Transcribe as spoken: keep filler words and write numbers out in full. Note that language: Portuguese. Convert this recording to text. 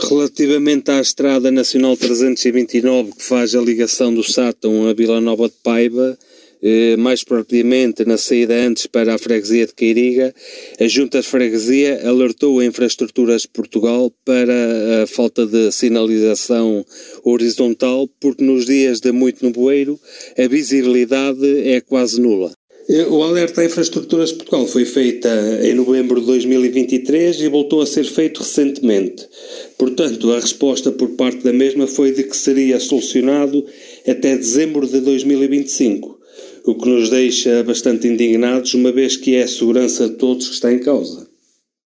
Relativamente à Estrada Nacional trezentos e vinte e nove, que faz a ligação do Sátão a Vila Nova de Paiva, eh, mais propriamente na saída antes para a freguesia de Queiriga, a Junta de Freguesia alertou a Infraestruturas de Portugal para a falta de sinalização horizontal, porque nos dias de muito nevoeiro a visibilidade é quase nula. O alerta à Infraestruturas de Portugal foi feita em novembro de dois mil e vinte e três e voltou a ser feito recentemente. Portanto, a resposta por parte da mesma foi de que seria solucionado até dezembro de dois mil e vinte e cinco, o que nos deixa bastante indignados, uma vez que é a segurança de todos que está em causa.